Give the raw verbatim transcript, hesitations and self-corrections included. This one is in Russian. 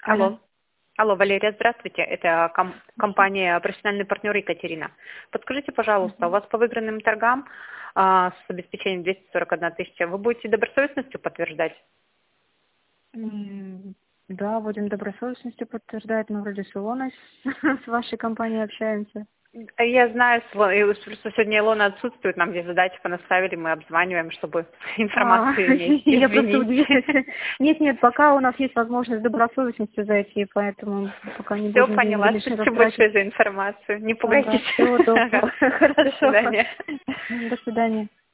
Алло. Алло. Алло, Валерия, здравствуйте. Это ком- компания «Профессиональный партнер» Екатерина. Подскажите, пожалуйста, у вас по выигранным торгам а, с обеспечением двести сорок одна тысяча, вы будете добросовестностью подтверждать? М, Да, будем добросовестностью подтверждать. Мы вроде с Илоной с с вашей компанией общаемся. А Я знаю, с Илон- и просто сегодня Илона отсутствует, нам здесь задачи понаставили, мы обзваниваем, чтобы А, информацию иметь. я просто удивилась. Извините. Нет, нет, пока у нас есть возможность добросовестностью зайти, поэтому пока не Все будем деньги поняла, лишний раз спасибо тратить. большое за информацию. Не Ага, пугайтесь. всего доброго. До Хорошо. свидания. До свидания.